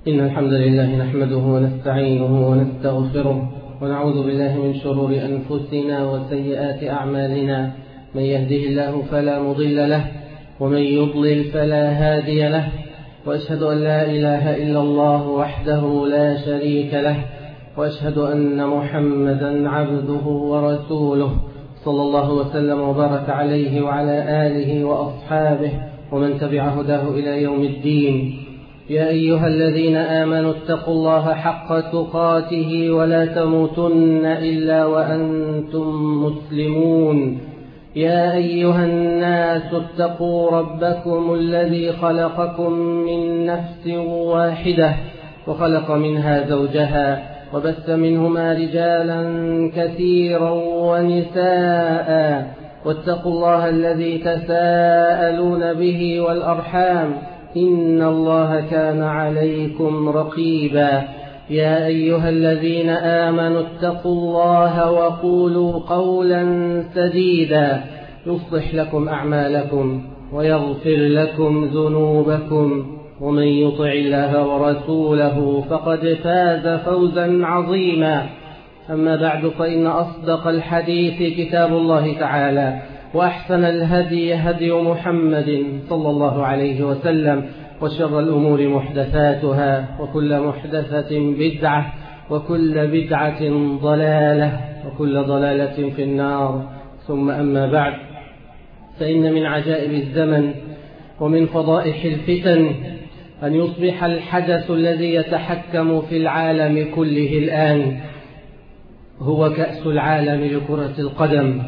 إن الحمد لله نحمده ونستعينه ونستغفره ونعوذ بالله من شرور أنفسنا وسيئات أعمالنا. من يهده الله فلا مضل له ومن يضلل فلا هادي له، وأشهد أن لا إله إلا الله وحده لا شريك له، وأشهد أن محمدا عبده ورسوله صلى الله وسلم وبارك عليه وعلى آله وأصحابه ومن تبع هداه إلى يوم الدين. يا أيها الذين آمنوا اتقوا الله حق تقاته ولا تموتن إلا وأنتم مسلمون. يا أيها الناس اتقوا ربكم الذي خلقكم من نفس واحدة وخلق منها زوجها وبث منهما رجالا كثيرا ونساء، واتقوا الله الذي تساءلون به والأرحام إن الله كان عليكم رقيبا. يا أيها الذين آمنوا اتقوا الله وقولوا قولا سديدا يصلح لكم أعمالكم ويغفر لكم ذنوبكم، ومن يطع الله ورسوله فقد فاز فوزا عظيما. أما بعد، فإن أصدق الحديث كتاب الله تعالى، وأحسن الهدي هدي محمد صلى الله عليه وسلم، وشر الأمور محدثاتها، وكل محدثة بدعة، وكل بدعة ضلالة، وكل ضلالة في النار. ثم أما بعد، فإن من عجائب الزمن ومن فضائح الفتن أن يصبح الحدث الذي يتحكم في العالم كله الآن هو كأس العالم لكرة القدم،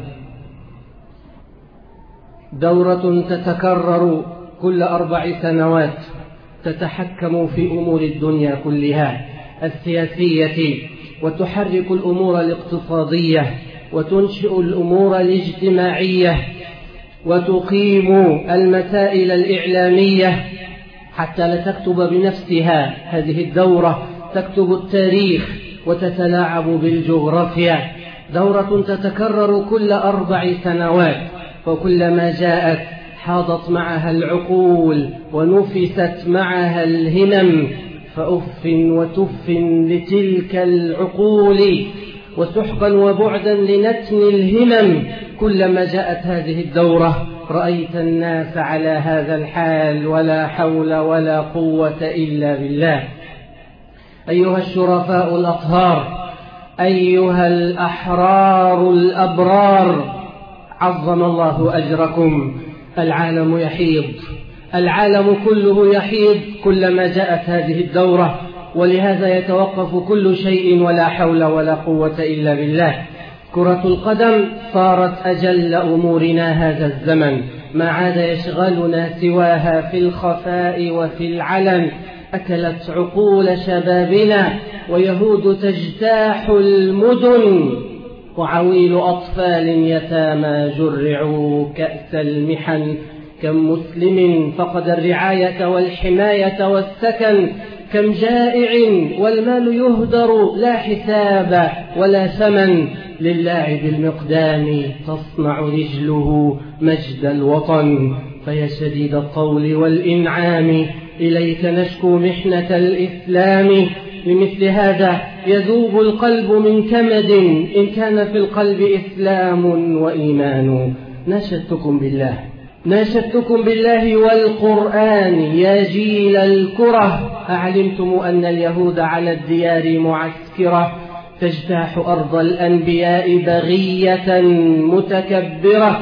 دورة تتكرر كل 4 سنوات تتحكم في أمور الدنيا كلها السياسية، وتحرك الأمور الاقتصادية، وتنشئ الأمور الاجتماعية، وتقيم المسائل الإعلامية، حتى لا تكتب بنفسها هذه الدورة، تكتب التاريخ وتتلاعب بالجغرافيا. دورة تتكرر كل 4 سنوات، وكلما جاءت حاضت معها العقول ونفست معها الهمم، فأف وتف لتلك العقول، وسحقا وبعدا لنتن الهمم. كلما جاءت هذه الدورة رأيت الناس على هذا الحال، ولا حول ولا قوة إلا بالله. أيها الشرفاء الأطهار، أيها الأحرار الأبرار، عظم الله أجركم. العالم يحيض، العالم كله يحيض كلما جاءت هذه الدورة، ولهذا يتوقف كل شيء، ولا حول ولا قوة إلا بالله. كرة القدم صارت أجل أمورنا هذا الزمن، ما عاد يشغلنا سواها في الخفاء وفي العلن. أكلت عقول شبابنا، ويهود تجتاح المدن، وعويل أطفال يتامى جرعوا كأس المحن. كم مسلم فقد الرعاية والحماية والسكن، كم جائع والمال يهدر لا حساب ولا ثمن. للاعب المقدام تصنع رجله مجد الوطن، فيا شديد الطول والإنعام إليك نشكو محنة الإسلام. لمثل هذا يذوب القلب من كمد إن كان في القلب إسلام وإيمان. ناشدتكم بالله والقرآن يا جيل الكرة، أعلمتم أن اليهود على الديار معسكرة، تجتاح أرض الأنبياء بغية متكبرة،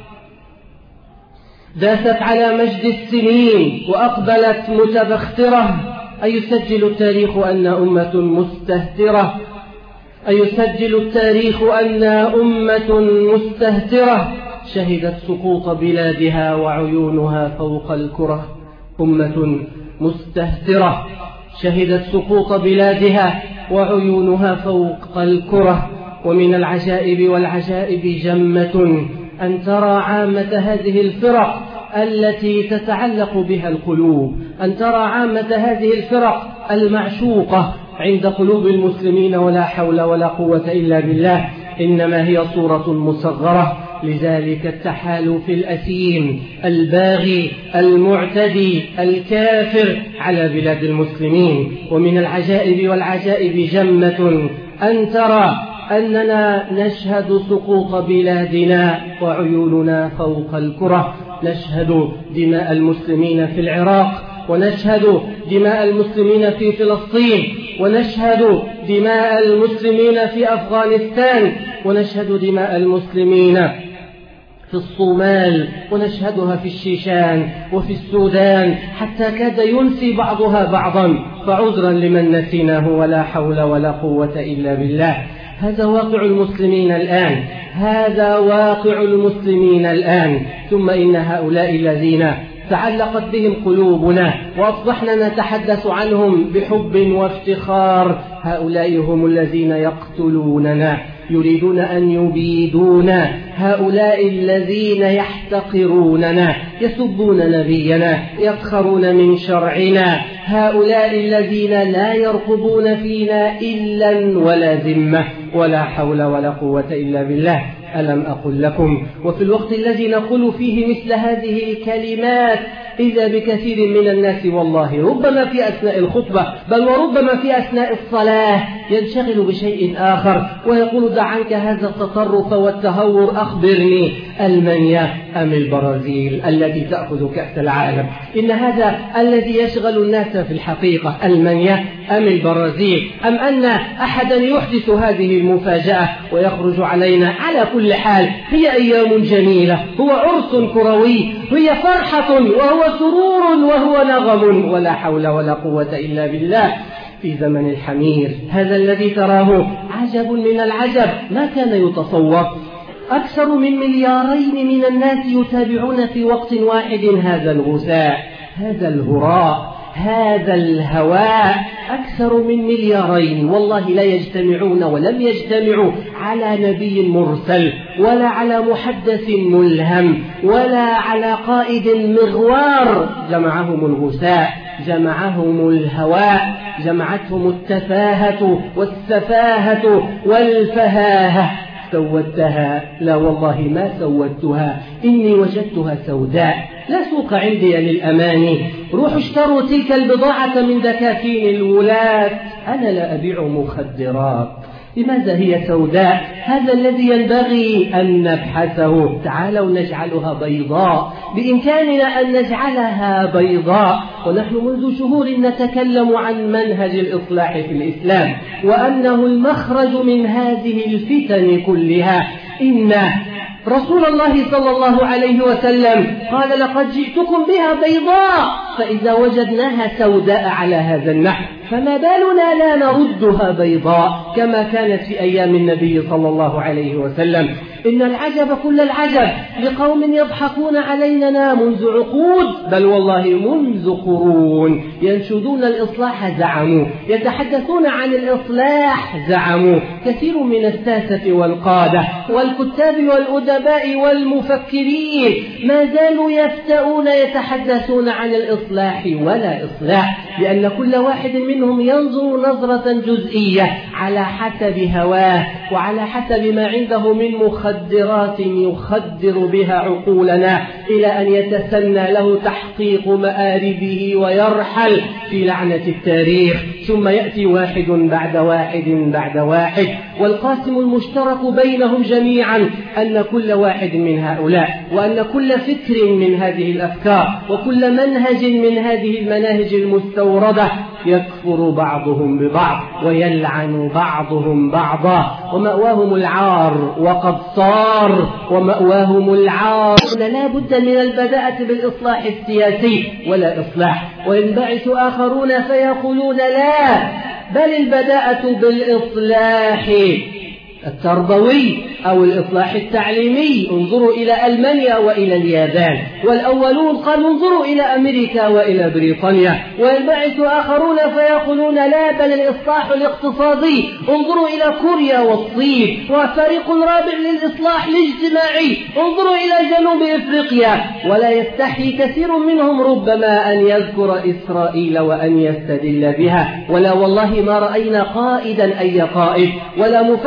داست على مجد السنين وأقبلت متبخترة. أيسجل التاريخ أن أمة مستهترة، أيسجل التاريخ أن أمة مستهترة، شهدت سقوط بلادها وعيونها فوق الكرة. أمة مستهترة شهدت سقوط بلادها وعيونها فوق الكرة. ومن العجائب والعجائب جمة أن ترى عامة هذه الفرق التي تتعلق بها القلوب، أن ترى عامة هذه الفرق المعشوقة عند قلوب المسلمين، ولا حول ولا قوة إلا بالله، إنما هي صورة مصغرة لذلك التحالف الأثيم الباغي المعتدي الكافر على بلاد المسلمين. ومن العجائب والعجائب جمة أن ترى أننا نشهد سقوط بلادنا وعيوننا فوق الكرة، نشهد دماء المسلمين في العراق، ونشهد دماء المسلمين في فلسطين، ونشهد دماء المسلمين في أفغانستان، ونشهد دماء المسلمين في الصومال، ونشهدها في الشيشان وفي السودان، حتى كاد ينسي بعضها بعضا، فعذرا لمن نسيناه ولا حول ولا قوة إلا بالله. هذا واقع المسلمين الآن، هذا واقع المسلمين الآن. ثم إن هؤلاء الذين تعلقت بهم قلوبنا وأصبحنا نتحدث عنهم بحب وافتخار، هؤلاء هم الذين يقتلوننا، يريدون أن يبيدونا، هؤلاء الذين يحتقروننا، يسبون نبينا، يسخرون من شرعنا، هؤلاء الذين لا يرقبون فينا إلا ولا ذمة ولا حول ولا قوة إلا بالله. ألم أقل لكم؟ وفي الوقت الذي نقول فيه مثل هذه الكلمات إذا بكثير من الناس والله ربما في أثناء الخطبة بل وربما في أثناء الصلاة ينشغل بشيء آخر ويقول دع عنك هذا التطرف والتهور، أخبرني ألمانيا أم البرازيل التي تأخذ كأس العالم؟ إن هذا الذي يشغل الناس في الحقيقة، ألمانيا أم البرازيل، أم أن أحدا يحدث هذه المفاجأة ويخرج علينا؟ على كل حال هي أيام جميلة، هو عرس كروي، هي فرحة وهو سرور وهو نغم، ولا حول ولا قوة إلا بالله. في زمن الحمير هذا الذي تراه عجب من العجب، ما كان يتصور. أكثر من 2 مليار من الناس يتابعون في وقت واحد هذا الغثاء، هذا الهراء، هذا الهواء. أكثر من 2 مليار والله لا يجتمعون ولم يجتمعوا على نبي مرسل ولا على محدث ملهم ولا على قائد مغوار. جمعهم الغثاء، جمعهم الهواء، جمعتهم التفاهة والسفاهة والفهاهة. سودتها؟ لا والله ما سودتها، إني وجدتها سوداء. لا سوق عندي للأماني، روحوا اشتروا تلك البضاعة من دكاكين الولاة، أنا لا أبيع مخدرات. لماذا هي سوداء؟ هذا الذي ينبغي أن نبحثه. تعالوا نجعلها بيضاء، بإمكاننا أن نجعلها بيضاء. ونحن منذ شهور نتكلم عن منهج الإصلاح في الإسلام وأنه المخرج من هذه الفتن كلها. إن رسول الله صلى الله عليه وسلم قال لقد جئتكم بها بيضاء، فإذا وجدناها سوداء على هذا النحو فما بالنا لا نردها بيضاء كما كانت في أيام النبي صلى الله عليه وسلم. إن العجب كل العجب لقوم يضحكون علينا منذ عقود بل والله منذ قرون، ينشدون الإصلاح زعموا، يتحدثون عن الإصلاح زعموا. كثير من الساسة والقادة والكتاب والأدباء والمفكرين ما زالوا يفتؤون يتحدثون عن الإصلاح ولا إصلاح، لأن كل واحد منهم ينظر نظرة جزئية على حسب هواه وعلى حسب ما عنده من مخدرات يخدر بها عقولنا إلى أن يتسنى له تحقيق مآربه ويرحل في لعنة التاريخ. ثم يأتي واحد بعد واحد بعد واحد، والقاسم المشترك بينهم جميعا أن كل واحد من هؤلاء وأن كل فكر من هذه الأفكار وكل منهج من هذه المناهج المستوردة يكفر بعضهم ببعض ويلعن بعضهم بعضا، ومأواهم العار وقد صار ومأواهم العار. لا بد من البداءة بالإصلاح السياسي ولا إصلاح، وينبعث آخرون فيقولون لا، بل البداءة بالإصلاح التربوي أو الإصلاح التعليمي. انظروا إلى ألمانيا وإلى اليابان، والأولون قالوا انظروا إلى أمريكا وإلى بريطانيا، وينبعث آخرون فيقولون لا، بل الإصلاح الاقتصادي. انظروا إلى كوريا والصين. وفريق رابع للإصلاح الاجتماعي، انظروا إلى جنوب إفريقيا. ولا يستحي كثير منهم ربما أن يذكر إسرائيل وأن يستدل بها، ولا والله ما رأينا قائدا أي قائد ولا مفكرا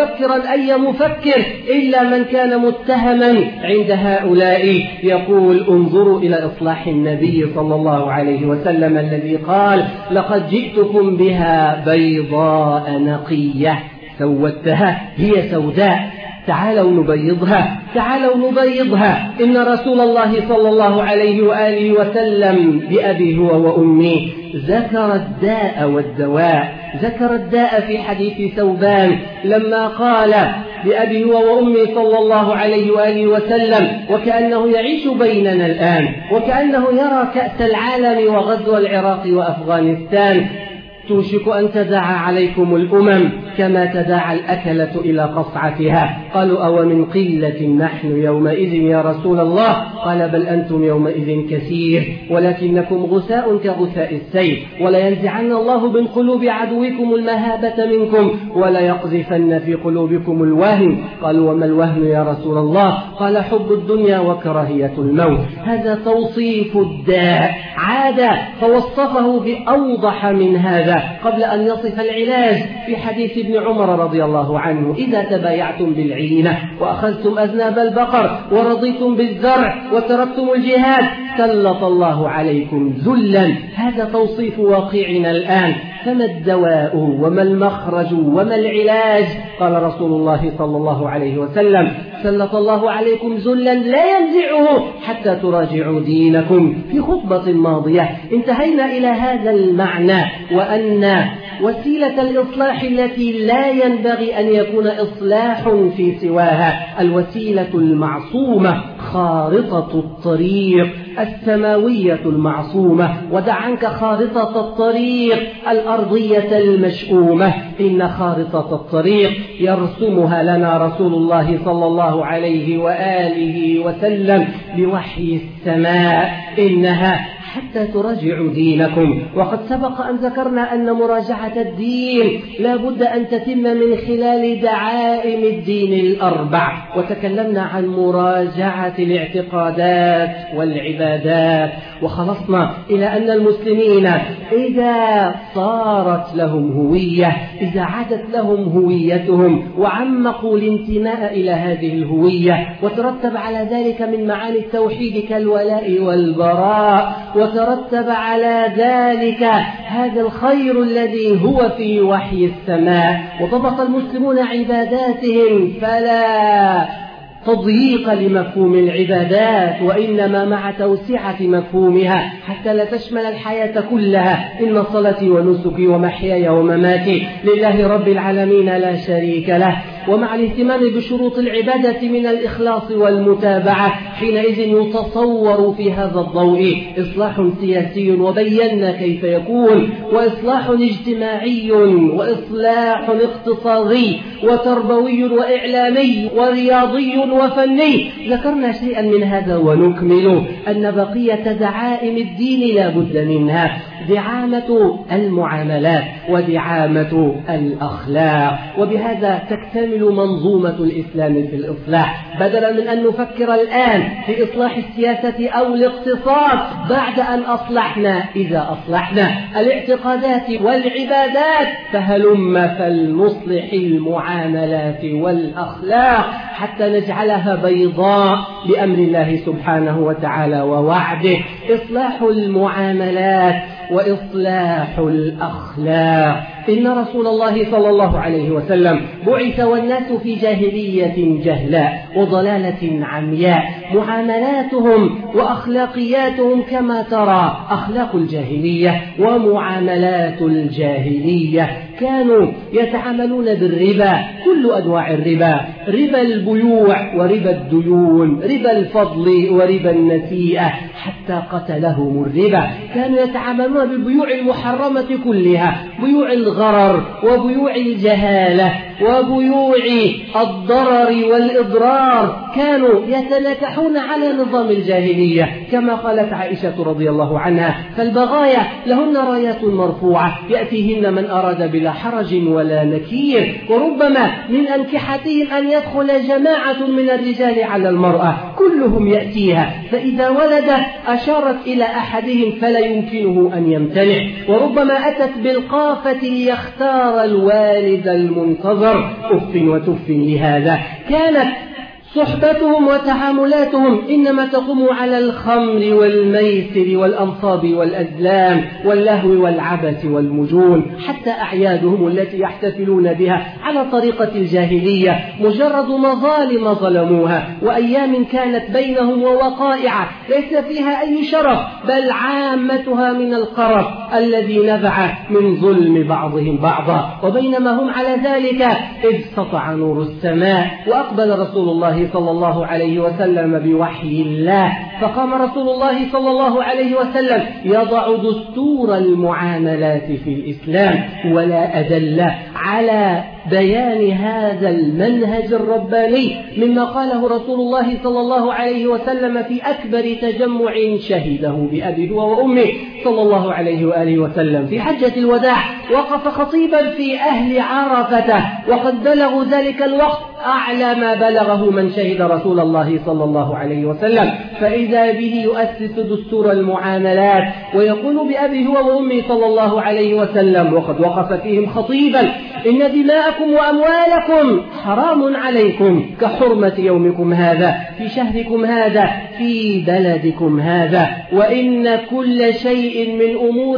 أي مفكر إلا من كان متهما عند هؤلاء. يقول انظروا إلى إصلاح النبي صلى الله عليه وسلم الذي قال لقد جئتكم بها بيضاء نقية سودتها هي سوداء، تعالوا نبيضها، تعالوا نبيضها. إن رسول الله صلى الله عليه وآله وسلم بأبي هو وأمي ذكر الداء والدواء، ذكر الداء في حديث ثوبان لما قال بأبي هو وأمي صلى الله عليه وآله وسلم وكأنه يعيش بيننا الآن، وكأنه يرى كأس العالم وغزو العراق وأفغانستان. توشك أن تداعى عليكم الأمم كما تداعى الأكلة إلى قصعتها. قالوا أو من قلة نحن يومئذ يا رسول الله؟ قال بل أنتم يومئذ كثير ولكنكم غثاء كغثاء السيل، ولينزعن الله من قلوب عدوكم المهابة منكم ولا يقذفن في قلوبكم الوهن. قالوا وما الوهن يا رسول الله؟ قال حب الدنيا وكراهية الموت. هذا توصيف الداء، عاد فوصفه بأوضح من هذا قبل أن يصف العلاج في حديث ابن عمر رضي الله عنه إذا تبايعتم بالعينة وأخذتم أذناب البقر ورضيتم بالزرع وتركتم الجهاد سلط الله عليكم ذلا. هذا توصيف واقعنا الآن. فما الدواء وما المخرج وما العلاج؟ قال رسول الله صلى الله عليه وسلم سلط الله عليكم ذلا لا ينزعه حتى تراجعوا دينكم. في خطبة ماضية انتهينا إلى هذا المعنى، وأن وسيلة الإصلاح التي لا ينبغي أن يكون إصلاح في سواها الوسيلة المعصومة، خارطة الطريق السماوية المعصومة. ودع عنك خارطة الطريق الأرضية المشؤومة، إن خارطة الطريق يرسمها لنا رسول الله صلى الله عليه وآله وسلم بوحي السماء، إنها حتى تراجعوا دينكم. وقد سبق أن ذكرنا أن مراجعة الدين لا بد أن تتم من خلال دعائم الدين الأربع، وتكلمنا عن مراجعة الاعتقادات والعبادات، وخلصنا إلى أن المسلمين إذا صارت لهم هوية، إذا عادت لهم هويتهم وعمقوا الانتماء إلى هذه الهوية، وترتب على ذلك من معاني التوحيد كالولاء والبراء، وترتب على ذلك هذا الخير الذي هو في وحي السماء، وضبط المسلمون عباداتهم فلا تضييق لمفهوم العبادات، وإنما مع توسعة مفهومها حتى لا تشمل الحياة كلها. إن صلاتي ونسكي ومحياي ومماتي لله رب العالمين لا شريك له. ومع الاهتمام بشروط العبادة من الإخلاص والمتابعة، حينئذ يتصور في هذا الضوء إصلاح سياسي، وبينا كيف يكون، وإصلاح اجتماعي، وإصلاح اقتصادي وتربوي وإعلامي ورياضي وفني. ذكرنا شيئا من هذا ونكمل أن بقية دعائم الدين لا بد منها، دعامة المعاملات ودعامة الأخلاق. وبهذا تكتمل منظومة الإسلام في الإصلاح، بدلا من أن نفكر الآن في إصلاح السياسة أو الاقتصاد بعد أن أصلحنا. إذا أصلحنا الاعتقادات والعبادات فهلم فلنصلح المعاملات والأخلاق حتى نجعلها بيضاء بأمر الله سبحانه وتعالى ووعده. إصلاح المعاملات وإصلاح الأخلاق. إن رسول الله صلى الله عليه وسلم بعث والناس في جاهلية جهلاء وضلالة عمياء، معاملاتهم وأخلاقياتهم كما ترى أخلاق الجاهلية ومعاملات الجاهلية. كانوا يتعاملون بالربا، كل أنواع الربا، ربا البيوع وربا الديون، ربا الفضل وربا النسيئة، حتى قتلهم الربا. كانوا يتعاملون بالبيوع المحرمة كلها، بيوع الغرر وبيوع الجهالة وبيوع الضرر والإضرار. كانوا يتناكحون على نظام الجاهلية كما قالت عائشة رضي الله عنها: فالبغايا لهن رايات مرفوعة يأتيهن من أراد بلا حرج ولا نكير. وربما من أنكحتهم أن يدخل جماعة من الرجال على المرأة كلهم يأتيها، فإذا ولد أشارت إلى أحدهم فلا يمكنه أن يمتنع. وربما أتت بالقافة ليختار الوالد المنتظر، النظر. أف وتف لهذا. كانت صحبتهم وتعاملاتهم إنما تقوم على الخمر والميسر والأنصاب والأزلام واللهو والعبث والمجون، حتى أعيادهم التي يحتفلون بها على طريقة الجاهلية مجرد مظالم ظلموها، وأيام كانت بينهم ووقائع ليس فيها أي شرف، بل عامتها من القرف الذي نبع من ظلم بعضهم بعضا. وبينما هم على ذلك إذ سطع نور السماء وأقبل رسول الله صلى الله عليه وسلم بوحي الله، فقام رسول الله صلى الله عليه وسلم يضع دستور المعاملات في الإسلام، ولا أدل على بيان هذا المنهج الرباني مما قاله رسول الله صلى الله عليه وسلم في أكبر تجمع شهده بأبي هو وأمه صلى الله عليه وآله وسلم في حجة الوداع. وقف خطيبا في أهل عرفة، وقد بلغوا ذلك الوقت أعلى ما بلغه من شهد رسول الله صلى الله عليه وسلم، فإذا به يؤسس دستور المعاملات ويقول بأبي هو وأمه صلى الله عليه وسلم وقد وقف فيهم خطيبا: إن دماءكم وأموالكم حرام عليكم كحرمة يومكم هذا في شهركم هذا في بلدكم هذا، وإن كل شيء من أمور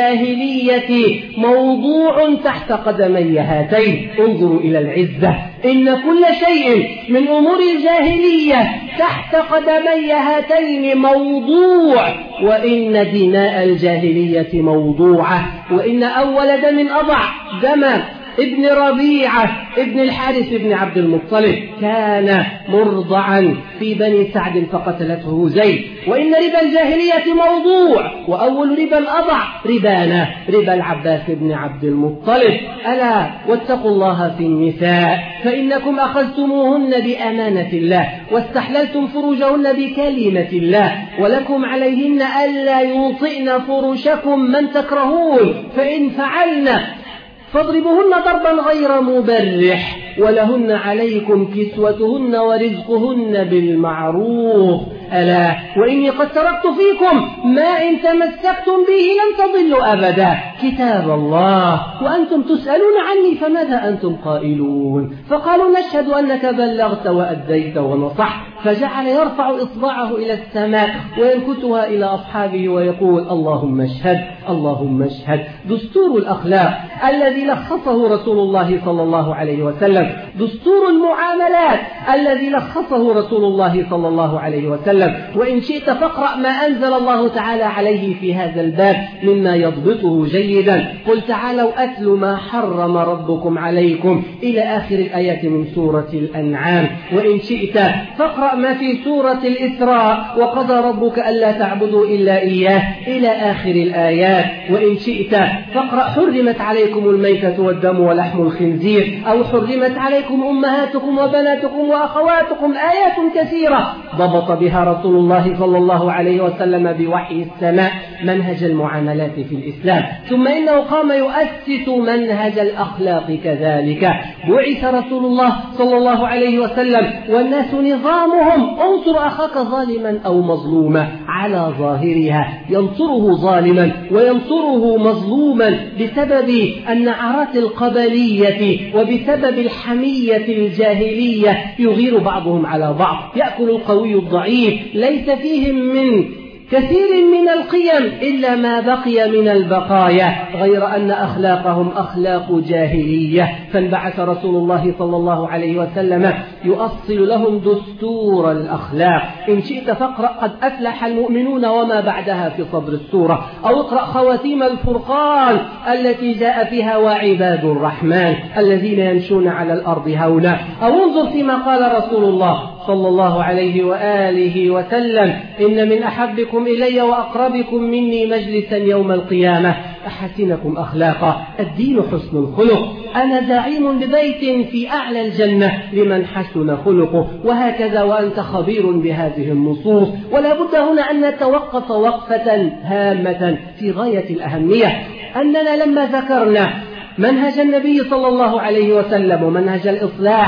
الجاهلية موضوع تحت قدمي هاتين. انظروا إلى العزة. إن كل شيء من أمور الجاهلية تحت قدمي هاتين موضوع، وإن دماء الجاهلية موضوعة، وإن أول دم أضع دم ابن ربيعة ابن الحارث ابن عبد المطلب، كان مرضعا في بني سعد فقتلته هزيل. وإن ربا الجاهلية موضوع، وأول ربا أضع ربانا ربا العباس بن عبد المطلب. ألا واتقوا الله في النساء، فإنكم أخذتموهن بأمانة الله واستحللتم فروجهن بكلمة الله، ولكم عليهن ألا يوطئن فرشكم من تكرهون، فإن فعلن فاضربوهن ضربا غير مبرح، ولهن عليكم كسوتهن ورزقهن بالمعروف. ألا وإني قد تركت فيكم ما إن تمسكتم به لن تضلوا أبدا، كتاب الله، وأنتم تسألون عني فماذا أنتم قائلون؟ فقالوا: نشهد أنك بلغت وأديت ونصحت. فجعل يرفع إصبعه إلى السماء وينكتها إلى أصحابه ويقول: اللهم اشهد اللهم اشهد. دستور الأخلاق الذي لخصه رسول الله صلى الله عليه وسلم، دستور المعاملات الذي لخصه رسول الله صلى الله عليه وسلم. وإن شئت فاقرأ ما أنزل الله تعالى عليه في هذا الباب مما يضبطه جيدا. قل تعالوا أتل ما حرم ربكم عليكم إلى آخر الآيات من سورة الأنعام. وإن شئت فاقرأ ما في سورة الإسراء: وقضى ربك ألا تعبدوا إلا إياه إلى آخر الآيات. وإن شئت فاقرأ حرمت عليكم الميتة والدم ولحم الخنزير، أو حرمت عليكم أمهاتكم وبناتكم وأخواتكم، آيات كثيرة ضبط بها رسول الله صلى الله عليه وسلم بوحي السماء منهج المعاملات في الإسلام. ثم إنه قام يؤسس منهج الأخلاق كذلك. بعث رسول الله صلى الله عليه وسلم والناس نظامهم: انصر أخاك ظالما أو مظلوما، على ظاهرها ينصره ظالما وينصره مظلوما بسبب النعرات القبلية وبسبب الحمية الجاهلية، يغير بعضهم على بعض، يأكل القوي الضعيف، ليس فيهم من كثير من القيم إلا ما بقي من البقايا، غير أن أخلاقهم أخلاق جاهلية. فانبعث رسول الله صلى الله عليه وسلم يؤصل لهم دستور الأخلاق. إن شئت فاقرأ قد أفلح المؤمنون وما بعدها في صدر السورة، أو اقرأ خواتيم الفرقان التي جاء فيها: وعباد الرحمن الذين يمشون على الأرض هونا، أو انظر فيما قال رسول الله صلى الله عليه وآله وسلم: إن من أحبكم إلي وأقربكم مني مجلسا يوم القيامة أحسنكم أخلاقا. الدين حسن الخلق. أنا زعيم ببيت في أعلى الجنة لمن حسن خلقه. وهكذا وأنت خبير بهذه النصوص. ولا بد هنا أن نتوقف وقفة هامة في غاية الأهمية، أننا لما ذكرنا منهج النبي صلى الله عليه وسلم ومنهج الإصلاح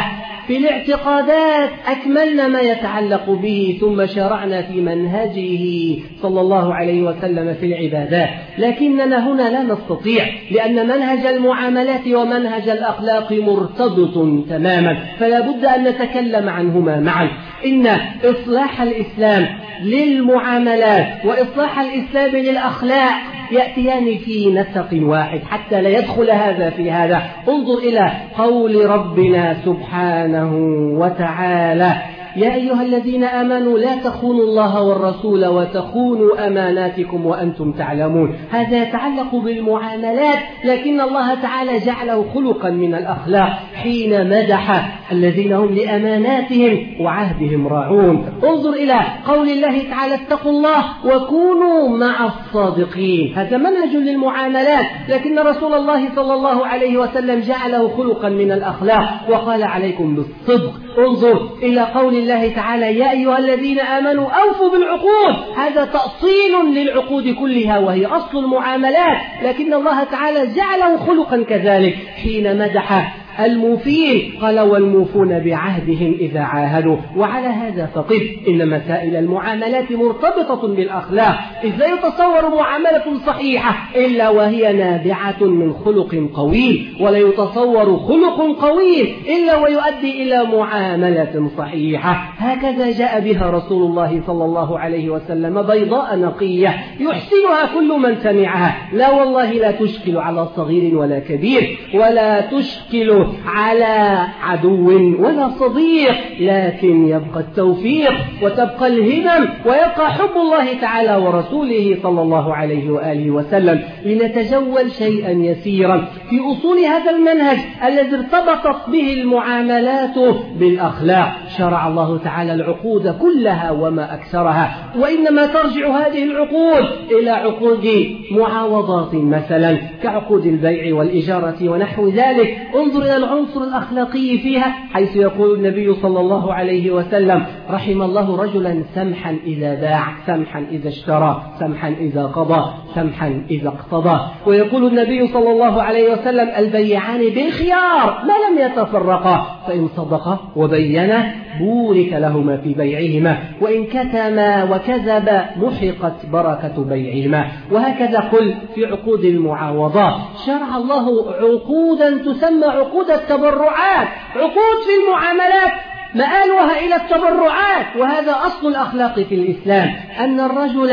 في الاعتقادات أكملنا ما يتعلق به، ثم شرعنا في منهجه صلى الله عليه وسلم في العبادات. لكننا هنا لا نستطيع، لأن منهج المعاملات ومنهج الأخلاق مرتبط تماما، فلا بد أن نتكلم عنهما معا. إن إصلاح الإسلام للمعاملات وإصلاح الإسلام للأخلاق يأتيان في نسق واحد حتى لا يدخل هذا في هذا. انظر إلى قول ربنا سبحانه وتعالى: يا أيها الذين آمنوا لا تخونوا الله والرسول وتخونوا أماناتكم وأنتم تعلمون. هذا يتعلق بالمعاملات، لكن الله تعالى جعله خلقا من الأخلاق حين مدح الذين هم لأماناتهم وعهدهم راعون. انظر إلى قول الله تعالى: اتقوا الله وكونوا مع الصادقين. هذا منهج للمعاملات، لكن رسول الله صلى الله عليه وسلم جعله خلقا من الأخلاق وقال: عليكم بالصدق. انظر إلى قول الله تعالى: يا أيها الذين آمنوا أوفوا بالعقود. هذا تأصيل للعقود كلها وهي أصل المعاملات، لكن الله تعالى جعله خلقا كذلك حين مدح الموفين قال: والموفون بعهدهم إذا عاهدوا. وعلى هذا فقط إن مسائل المعاملات مرتبطة بالأخلاق، إذ لا يتصور معاملة صحيحة إلا وهي نابعة من خلق قوي، ولا يتصور خلق قوي إلا ويؤدي إلى معاملة صحيحة. هكذا جاء بها رسول الله صلى الله عليه وسلم بيضاء نقية يحسنها كل من سمعها. لا والله لا تشكل على صغير ولا كبير، ولا تشكل على عدو ولا صديق، لكن يبقى التوفيق وتبقى الهمم ويبقى حب الله تعالى ورسوله صلى الله عليه وآله وسلم. لنتجول شيئا يسيرا في أصول هذا المنهج الذي ارتبطت به المعاملات بالأخلاق. شرع الله تعالى العقود كلها وما أكثرها، وإنما ترجع هذه العقود إلى عقود معاوضات مثلا كعقود البيع والإجارة ونحو ذلك. انظر إلى العنصر الأخلاقي فيها، حيث يقول النبي صلى الله عليه وسلم: رحم الله رجلا سمحا إذا باع، سمحا إذا اشترى، سمحا إذا قضى، سمحا إذا اقتضى. ويقول النبي صلى الله عليه وسلم: البيعان بالخيار ما لم يتفرقا، فإن صدقا وبينا بورك لهما في بيعهما، وإن كتما وكذب محقت بركة بيعهما. وهكذا قل في عقود المعاوضات. شرع الله عقودا تسمى عقود التبرعات، عقود في المعاملات مآلها إلى التبرعات، وهذا أصل الأخلاق في الإسلام، أن الرجل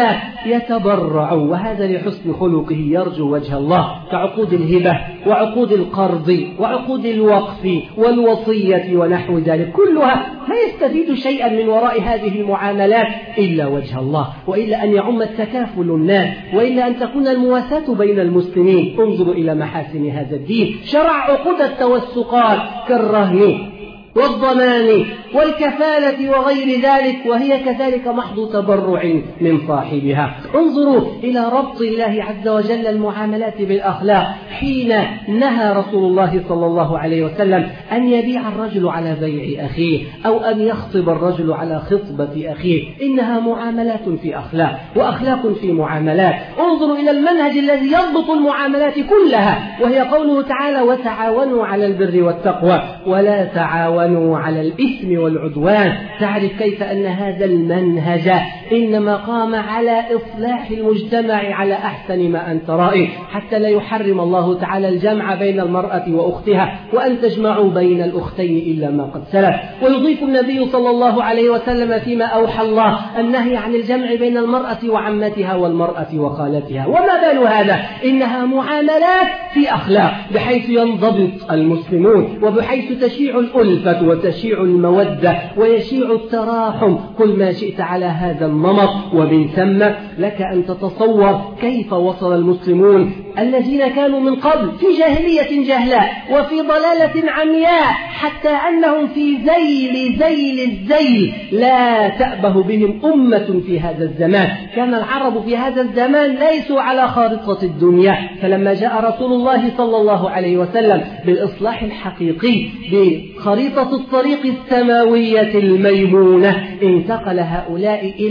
يتبرع وهذا لحسن خلقه يرجو وجه الله، كعقود الهبة وعقود القرض وعقود الوقف والوصية ونحو ذلك، كلها لا يستفيد شيئا من وراء هذه المعاملات إلا وجه الله، وإلا أن يعم التكافل الناس، وإلا أن تكون المواساة بين المسلمين. انظروا إلى محاسن هذا الدين. شرع عقود التوثقات كالرهن والضمان والكفالة وغير ذلك، وهي كذلك محض تبرع من صاحبها. انظروا إلى ربط الله عز وجل المعاملات بالأخلاق، حين نهى رسول الله صلى الله عليه وسلم أن يبيع الرجل على بيع أخيه أو أن يخطب الرجل على خطبة أخيه. إنها معاملات في أخلاق وأخلاق في معاملات. انظروا إلى المنهج الذي يضبط المعاملات كلها، وهي قوله تعالى: وتعاونوا على البر والتقوى ولا تعاونوا على الإثم والعدوان. تعرف كيف أن هذا المنهج إنما قام على إصلاح المجتمع على أحسن ما أنت رائع، حتى لا يحرم الله تعالى الجمع بين المرأة وأختها، وأن تجمعوا بين الأختين إلا ما قد سلف. ويضيف النبي صلى الله عليه وسلم فيما أوحى الله النهي عن الجمع بين المرأة وعمتها والمرأة وخالتها. وما بال هذا؟ إنها معاملات في أخلاق، بحيث ينضبط المسلمون، وبحيث تشيع الألفة وتشيع المودة ويشيع التراحم. قل ما شئت على هذا النمط، ومن ثم لك أن تتصور كيف وصل المسلمون الذين كانوا من قبل في جاهلية جهلاء وفي ضلالة عمياء، حتى أنهم في ذيل الذيل لا تأبه بهم أمة في هذا الزمان. كان العرب في هذا الزمان ليسوا على خارطة الدنيا، فلما جاء رسول الله صلى الله عليه وسلم بالإصلاح الحقيقي بخريطة الطريق السماوية الميمونة، انتقل هؤلاء إلى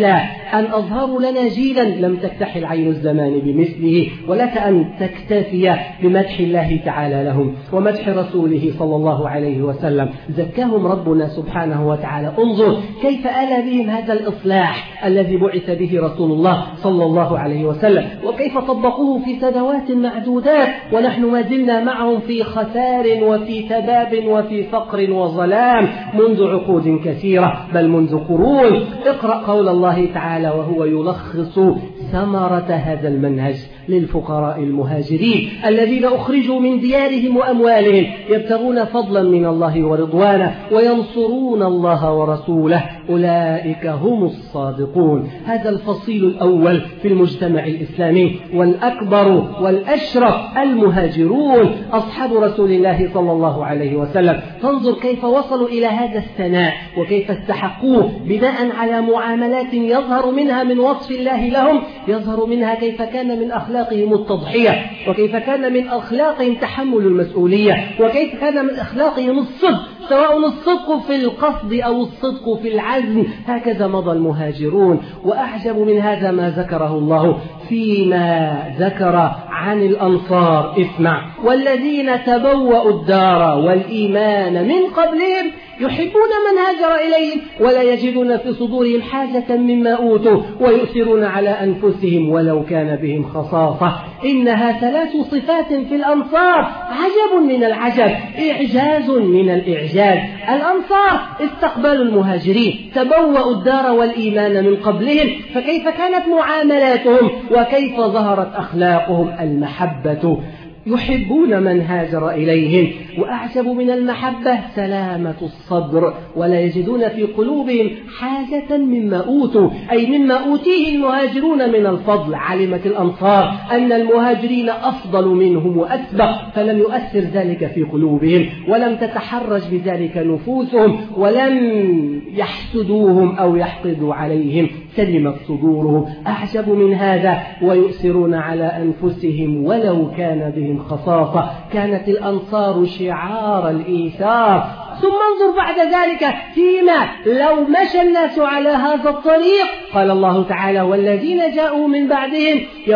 أن أظهروا لنا جيلا لم تكتحل عين الزمان بمثله، ولك أن تكتفي بمدح الله تعالى لهم ومدح رسوله صلى الله عليه وسلم. زكاهم ربنا سبحانه وتعالى. انظر كيف آل بهم هذا الإصلاح الذي بعث به رسول الله صلى الله عليه وسلم، وكيف طبقوه في سنوات معدودات، ونحن ما زلنا معهم في خسار وفي تباب وفي فقر وظلام منذ عقود كثيرة، بل منذ قرون. اقرأ قول الله تعالى وهو يلخص ثمرة هذا المنهج للفقراء المهاجرين الذين أخرجوا من ديارهم وأموالهم يبتغون فضلا من الله ورضوانه وينصرون الله ورسوله، أولئك هم الصادقون. هذا الفصيل الأول في المجتمع الإسلامي، والأكبر والأشرف المهاجرون أصحاب رسول الله صلى الله عليه وسلم. تنظر كيف وصلوا إلى هذا الثناء وكيف استحقوه بناء على معاملات يظهر منها من وصف الله لهم، يظهر منها كيف كان من أخلاقهم التضحية، وكيف كان من أخلاقهم تحمل المسؤولية، وكيف كان من أخلاقهم الصدق، سواء الصدق في القصد أو الصدق في العزم. هكذا مضى المهاجرون. وأعجب من هذا ما ذكره الله فيما ذكر عن الأنصار. اسمع: والذين تبوأوا الدار والإيمان من قبلهم يحبون من هاجر إليهم ولا يجدون في صدورهم حاجة مما أوتوا ويؤثرون على أنفسهم ولو كان بهم خصاصة. إنها 3 صفات في الأنصار، عجب من العجب، إعجاز من الإعجاز. الأنصار استقبلوا المهاجرين، تبوأوا الدار والإيمان من قبلهم، فكيف كانت معاملاتهم وكيف ظهرت أخلاقهم؟ المحبة، يحبون من هاجر إليهم. وأعجب من المحبة سلامة الصدر، ولا يجدون في قلوبهم حاجة مما أوتوا، أي مما أوتيه المهاجرون من الفضل. علمت الأنصار أن المهاجرين أفضل منهم وأسبق، فلم يؤثر ذلك في قلوبهم، ولم تتحرج بذلك نفوسهم، ولم يحسدوهم أو يحقدوا عليهم، سلمت صدورهم. أعجب من هذا: ويؤثرون على أنفسهم ولو كان بهم خصاصة. كانت الأنصار شعار الإيثار. ثم انظر بعد ذلك فيما لو مشى الناس على هذا الطريق. قال الله تعالى: والذين جاءوا من بعدهم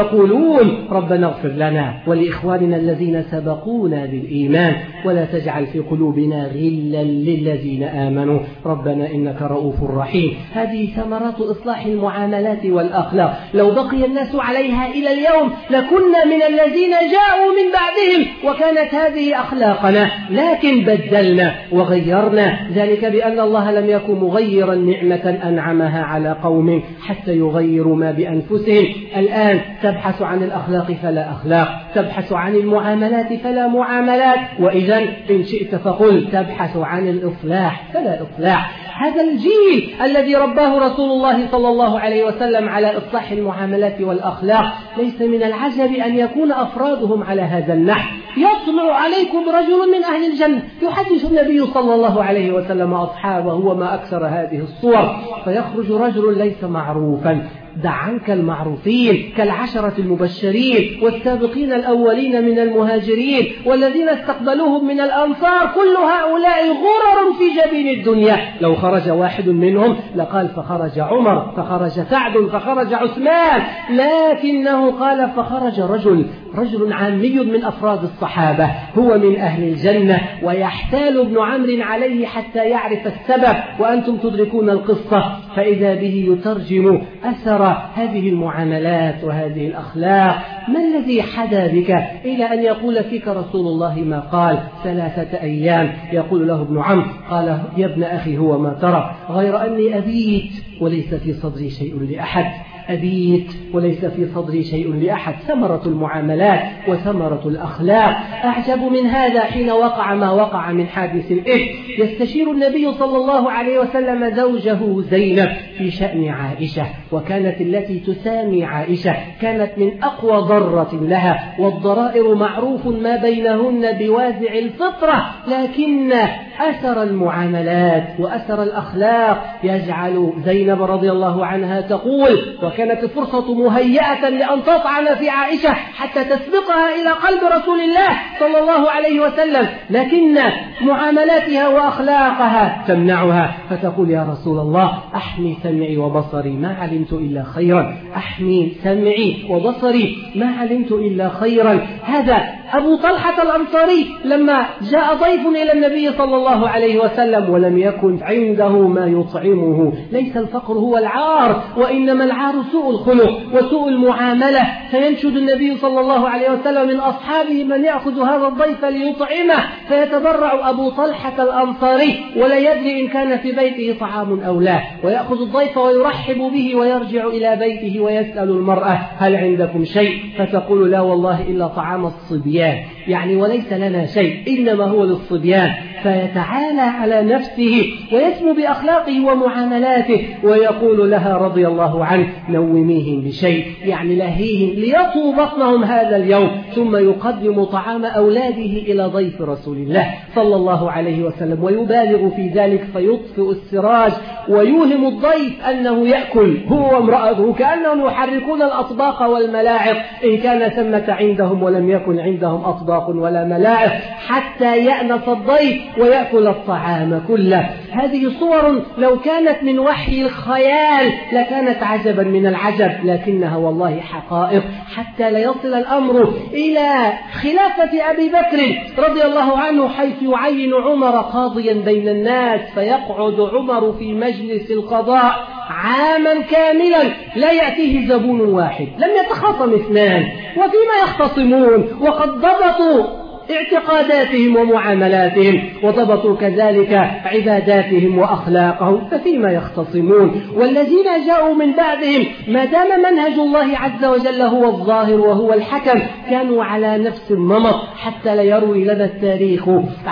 يقولون ربنا اغفر لنا ولإخواننا الذين سبقونا بالإيمان ولا تجعل في قلوبنا غلا للذين آمنوا ربنا إنك رؤوف رحيم. هذه ثمرات إصلاح المعاملات والأخلاق. لو بقي الناس عليها إلى اليوم لكنا من الذين جاءوا من بعدهم، وكانت هذه أخلاقنا، لكن بدلنا وغيرنا ذلك بأن الله لم يكن مغيرا نعمة أنعمها على قوم حتى يغيروا ما بأنفسهم. الآن تبحث عن الأخلاق فلا أخلاق، تبحث عن المعاملات فلا معاملات، وإذا إن شئت فقل تبحث عن الإصلاح فلا إصلاح. هذا الجيل الذي رباه رسول الله صلى الله عليه وسلم على إصلاح المعاملات والأخلاق، ليس من العجب أن يكون أفرادهم على هذا النحو. يطلع عليكم رجل من أهل الجنة، يحدث النبي صلى الله عليه وسلم أصحابه وما أكثر هذه الصور، فيخرج رجل ليس معروفا. دع عنك المعروفين كالعشرة المبشرين والسابقين الأولين من المهاجرين والذين استقبلوهم من الأنصار، كل هؤلاء غرر في جبين الدنيا. لو خرج واحد منهم لقال فخرج عمر، فخرج سعد، فخرج عثمان، لكنه قال فخرج رجل عامي من أفراد الصحابة، هو من أهل الجنة، ويحتال ابن عمرو عليه حتى يعرف السبب، وأنتم تدركون القصة، فإذا به يترجم أثر هذه المعاملات وهذه الأخلاق. ما الذي حدا بك إلى أن يقول فيك رسول الله ما قال 3 أيام؟ يقول له ابن عمرو: قال يا ابن أخي هو ما ترى، غير أني أبيت وليس في صدري شيء لأحد، أبيت وليس في صدري شيء لأحد. ثمرة المعاملات وثمرة الأخلاق. أعجب من هذا حين وقع ما وقع من حادث الإفك، يستشير النبي صلى الله عليه وسلم زوجه زينب في شأن عائشة، وكانت التي تسامي عائشة كانت من أقوى ضرة لها، والضرائر معروف ما بينهن بوازع الفطرة، لكن أثر المعاملات وأثر الأخلاق يجعل زينب رضي الله عنها تقول: وكانت الفرصة مهيئة لأن تطعن في عائشة حتى تسبقها إلى قلب رسول الله صلى الله عليه وسلم، لكن معاملاتها وأخلاقها تمنعها، فتقول: يا رسول الله أحمي سمعي وبصري ما علمت إلا خيرا، أحمي سمعي وبصري ما علمت إلا خيرا. هذا أبو طلحة الأنصاري لما جاء ضيف إلى النبي صلى الله عليه وسلم ولم يكن عنده ما يطعمه، ليس الفقر هو العار، وإنما العار سوء الخلق وسوء المعاملة، فينشد النبي صلى الله عليه وسلم من أصحابه من يأخذ هذا الضيف ليطعمه، فيتبرع أبو طلحة الأنصاري ولا يدري إن كان في بيته طعام أو لا، ويأخذ الضيف ويرحب به ويرجع إلى بيته ويسأل المرأة: هل عندكم شيء؟ فتقول: لا والله إلا طعام الصبيان، يعني وليس لنا شيء إنما هو للصبيان. فيتعالى على نفسه ويسمو بأخلاقه ومعاملاته، ويقول لها رضي الله عنه: نوميهم بشيء، يعني لهيهم ليطوا بطنهم هذا اليوم، ثم يقدم طعام أولاده إلى ضيف رسول الله صلى الله عليه وسلم، ويبالغ في ذلك فيطفئ السراج ويوهم الضيف أنه يأكل هو وامرأته، كأنهم يحركون الأطباق والملاعق إن كان ثمة عندهم ولم يكن عندهم أطباق ولا ملاعق، حتى يأنف الضيف ويأكل الطعام كله. هذه صور لو كانت من وحي الخيال لكانت عجبا من العجب، لكنها والله حقائق، حتى لا يصل الأمر إلى خلافة أبي بكر رضي الله عنه، حيث يعين عمر قاضيا بين الناس، فيقعد عمر في مجلس القضاء عاما كاملا لا يأتيه زبون واحد، لم يتخاصم اثنان، وفيما يختصمون؟ وقد ضبطوا اعتقاداتهم ومعاملاتهم، وضبطوا كذلك عباداتهم وأخلاقهم، ففيما يختصمون؟ والذين جاءوا من بعدهم ما دام منهج الله عز وجل هو الظاهر وهو الحكم كانوا على نفس النمط، حتى لا يروي لنا التاريخ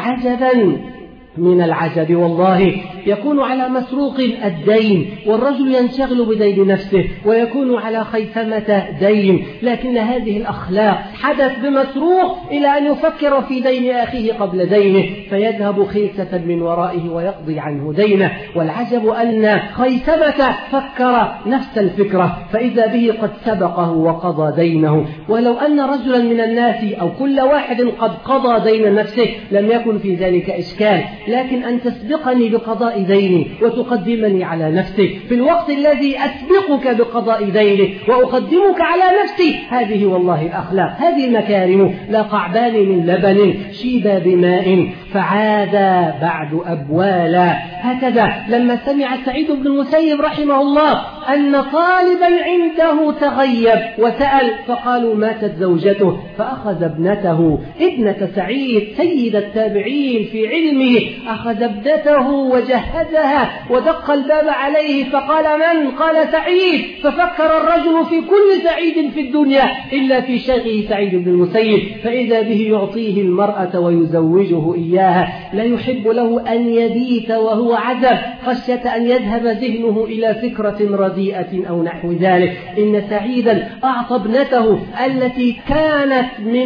عجبا من العجب والله. يكون على مسروق الدين والرجل ينشغل بدين نفسه، ويكون على خيثمة دين، لكن هذه الأخلاق حدث بمسروق إلى أن يفكر في دين أخيه قبل دينه، فيذهب خيثة من ورائه ويقضي عنه دينه. والعجب أن خيثمة فكر نفس الفكرة، فإذا به قد سبقه وقضى دينه. ولو أن رجلا من الناس أو كل واحد قد قضى دين نفسه لم يكن في ذلك إشكال، لكن أن تسبقني بقضاء ديني وتقدمني على نفسك في الوقت الذي أسبقك بقضاء دينك وأقدمك على نفسي، هذه والله الأخلاق، هذه المكارم. لا قعبان من لبن شيبا بماء فعاد بعد أبوالا. هكذا لما سمع سعيد بن المسيب رحمه الله أن طالبا عنده تغيب وسأل، فقالوا: ماتت زوجته، فأخذ ابنته، ابنة سعيد سيد التابعين في علمه، أخذ ابنته وجهزها ودق الباب عليه، فقال: من؟ قال: سعيد. ففكر الرجل في كل سعيد في الدنيا إلا في شيخه سعيد بن المسيب، فإذا به يعطيه المرأة ويزوجه إياها، لا يحب له أن يبيت وهو عزب خشية أن يذهب ذهنه إلى فكرة رديئة أو نحو ذلك. إن سعيدا أعطى ابنته التي كانت من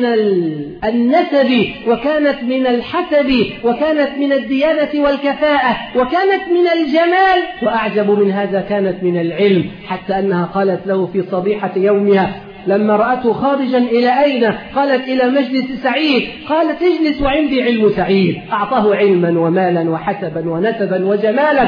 النسب وكانت من الحسب وكانت من الديانة والكفاءة وكانت من الجمال، وأعجب من هذا كانت من العلم، حتى أنها قالت له في صبيحة يومها لما رأته خارجا: إلى أين؟ قالت: إلى مجلس سعيد. قالت: اجلس وعندي علم سعيد. أعطاه علما ومالا وحسبا ونسبا وجمالا.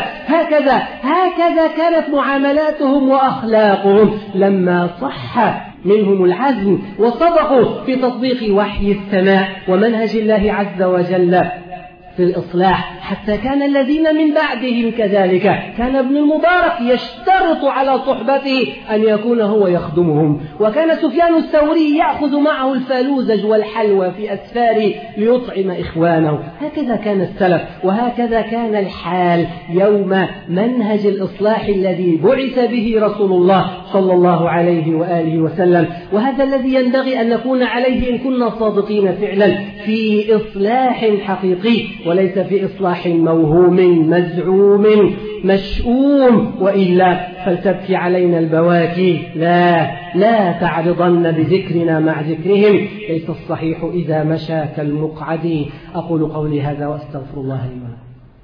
هكذا كانت معاملاتهم وأخلاقهم لما صح منهم العزم وصدقوا في تطبيق وحي السماء ومنهج الله عز وجل في الإصلاح، حتى كان الذين من بعدهم كذلك. كان ابن المبارك يشترط على صحبته أن يكون هو يخدمهم، وكان سفيان الثوري يأخذ معه الفالوزج والحلوى في أسفاره ليطعم إخوانه. هكذا كان السلف، وهكذا كان الحال يوم منهج الإصلاح الذي بعث به رسول الله صلى الله عليه وآله وسلم. وهذا الذي ينبغي أن نكون عليه إن كنا صادقين فعلا في إصلاح حقيقي، وليس في إصلاح موهوم مزعوم مشؤوم، وإلا فلتبكي علينا البواكي. لا تعرضن بذكرنا مع ذكرهم، ليس الصحيح إذا مشى كالمقعد. أقول قولي هذا وأستغفر الله لي ولكم.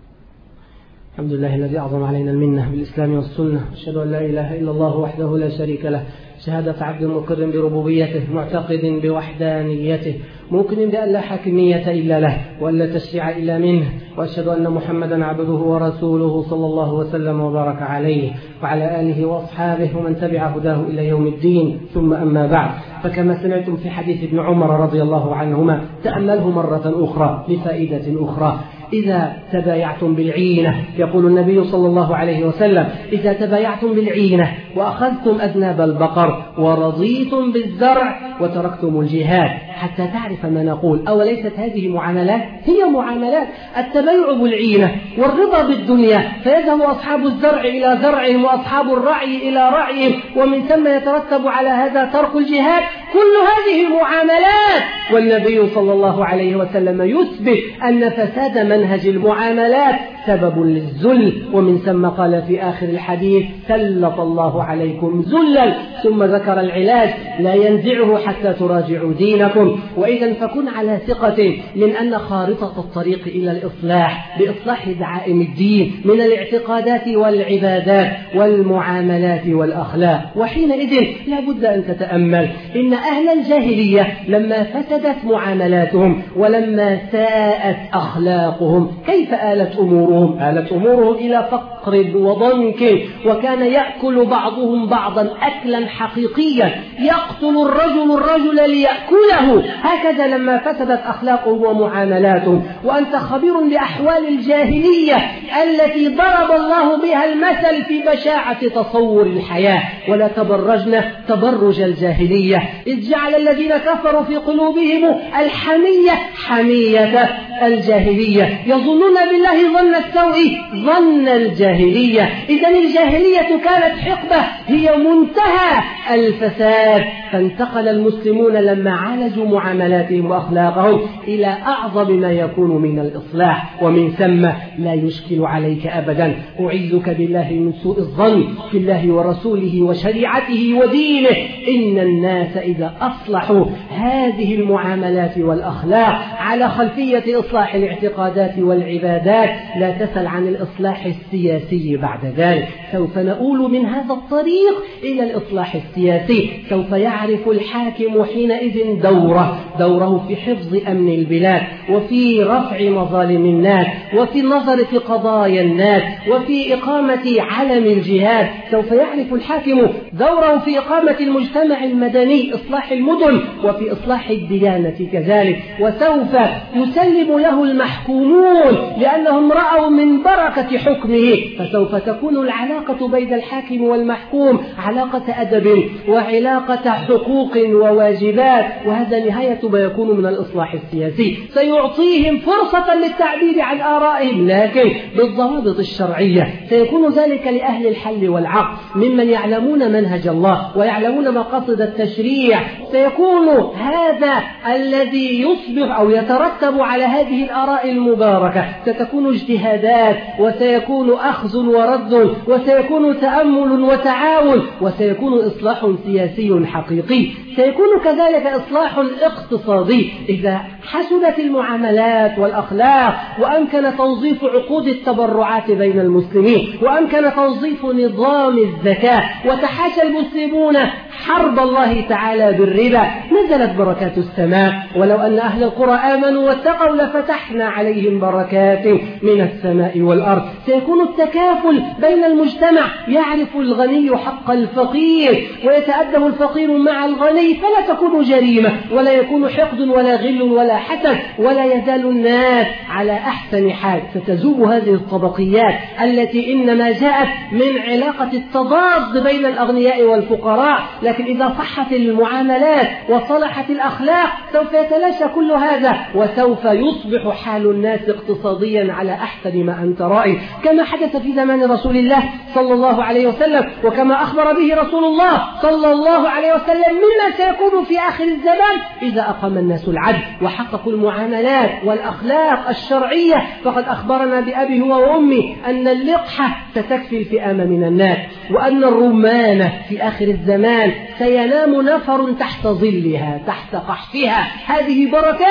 الحمد لله الذي أعظم علينا المنة بالإسلام والسنة، أشهد أن لا إله إلا الله وحده لا شريك له، شهادة عبد مقر بربوبيته معتقد بوحدانيته موقن بأن لا حاكمية إلا له وأن لا تشريع إلا منه، وأشهد أن محمدا عبده ورسوله صلى الله وسلم وبارك عليه وعلى آله وأصحابه ومن تبع هداه إلى يوم الدين. ثم أما بعد، فكما سمعتم في حديث ابن عمر رضي الله عنهما، تأمله مرة أخرى لفائدة أخرى. إذا تبايعتم بالعينة، يقول النبي صلى الله عليه وسلم: إذا تبايعتم بالعينة وأخذتم أذناب البقر ورضيتم بالزرع وتركتم الجهاد، حتى تعرف ما نقول. أوليست هذه معاملات؟ هي معاملات. التبايع بالعينة والرضا بالدنيا، فيذهب أصحاب الزرع إلى زرعهم وأصحاب الرعي إلى رعيهم، ومن ثم يترتب على هذا ترك الجهاد. كل هذه المعاملات، والنبي صلى الله عليه وسلم يثبت أن فساد منهج المعاملات سبب للذل، ومن ثم قال في آخر الحديث: سلط الله عليكم ذلا، ثم ذكر العلاج: لا ينزعه حتى تراجعوا دينكم. وإذا فكن على ثقة من أن خارطة الطريق إلى الإصلاح بإصلاح دعائم الدين من الاعتقادات والعبادات والمعاملات والأخلاق. وحينئذ لا بد أن تتأمل إن أهل الجاهلية لما فسدت معاملاتهم ولما ساءت أخلاقهم كيف آلت أمورهم؟ آلت أمورهم إلى فقر وضنك، وكان يأكل بعضهم بعضا أكلا حقيقيا، يقتل الرجل ليأكله. هكذا لما فسدت أخلاقهم ومعاملاتهم. وأنت خبير بأحوال الجاهلية التي ضرب الله بها المثل في بشاعة تصور الحياة. ولا تبرجن تبرج الجاهلية، إذ جعل الذين كفروا في قلوبهم الحمية حمية الجاهلية، يظنون بالله ظن السوء ظن الجاهلية. إذن الجاهلية كانت حقبة هي منتهى الفساد، فانتقل المسلمون لما عالجوا معاملاتهم وأخلاقهم إلى أعظم ما يكون من الإصلاح. ومن ثم لا يشكل عليك أبدا، أعيذك بالله من سوء الظن في الله ورسوله وشريعته ودينه. إن الناس إذا أصلحوا هذه المعاملات والأخلاق على خلفية إصلاح الاعتقادات والعبادات، لا تسل عن الإصلاح السياسي بعد ذلك. سوف نؤول من هذا الطريق إلى الإصلاح السياسي. سوف يعرف الحاكم حينئذ دوره في حفظ أمن البلاد، وفي رفع مظالم الناس، وفي النظر في قضايا الناس، وفي إقامة علم الجهاد. سوف يعرف الحاكم دوره في إقامة المجتمع المدني، إصلاح المدن، وفي إصلاح الديانة كذلك. وسوف يسلم له المحكومون لأنهم رأوا من بركة حكمه، فسوف تكون العلاقة بين الحاكم والمحكوم علاقة أدب وعلاقة حقوق وواجبات. وهذا نهاية ما يكون من الإصلاح السياسي. سيعطيهم فرصة للتعبير عن آرائهم، لكن بالضوابط الشرعية. سيكون ذلك لأهل الحل والعقد ممن يعلمون منهج الله ويعلمون مقاصد التشريع. سيكون هذا الذي يصبح أو يترتب على هذه الآراء المباركة، ستكون اجتهادات، وسيكون أخذ ورد، وسيكون تأمل وتعاون، وسيكون إصلاح سياسي حقيقي. سيكون كذلك إصلاح اقتصادي. إذا حسنت المعاملات والأخلاق وأمكن توظيف عقود التبرعات بين المسلمين، وأمكن توظيف نظام الزكاة، وتحاشى المسلمون حرب الله تعالى بالربا، نزلت بركات السماء. ولو أن أهل القرى آمنوا واتقوا لفتحنا عليهم بركات من السماء والأرض. سيكون التكافل بين المجتمع، يعرف الغني حق الفقير ويتأدب الفقير مع الغني، فلا تكون جريمة ولا يكون حقد ولا غل ولا حسد، ولا يزال الناس على أحسن حال. ستذوب هذه الطبقيات التي إنما جاءت من علاقة التضاد بين الأغنياء والفقراء. لكن إذا صحت المعاملات وصلحت الأخلاق سوف يتلاشى كل هذا، وسوف يصبح حال الناس اقتصاديا على أحسن ما أنت رائي، كما حدث في زمان رسول الله صلى الله عليه وسلم، وكما أخبر به رسول الله صلى الله عليه وسلم مما سيكون في آخر الزمان إذا أقام الناس العدل وحققوا المعاملات والأخلاق الشرعية. فقد أخبرنا بأبي هو وأمي أن اللقحة ستكفي الفئام من الناس، وأن الرمان في آخر الزمان سينام نفر تحت ظلها تحت قحفها. هذه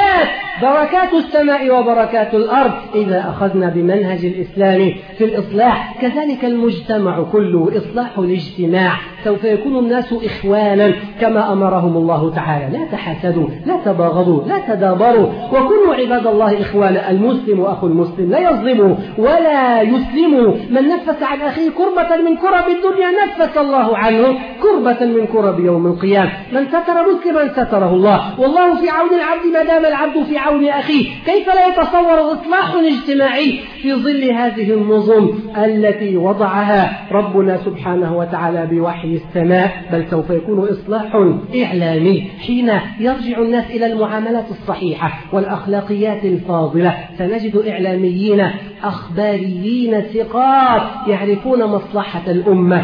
بركات السماء وبركات الأرض إذا أخذنا بمنهج الإسلام في الإصلاح. كذلك المجتمع كله، إصلاح الاجتماع، سوف يكون الناس إخوانا كما أمرهم الله تعالى. لا تحاسدوا، لا تباغضوا، لا تدابروا، وكونوا عباد الله إخوانا. المسلم أخو المسلم لا يظلمه ولا يسلمه. من نفس عن أخيه كربة من كرب الدنيا نفس الله عنه كربة من كرب يوم القيامة. من ستر مسلما ستره الله، والله في عون العبد ما دام العبد في عون أخيه. كيف لا يتصور إصلاح اجتماعي في ظل هذه النظم التي وضعها ربنا سبحانه وتعالى بوحي السماء؟ بل سوف يكون إصلاح إعلامي حين يرجع الناس إلى المعاملات الصحيحة والأخلاقيات الفاضلة. سنجد إعلاميين أخباريين ثقات يعرفون مصلحة الأمة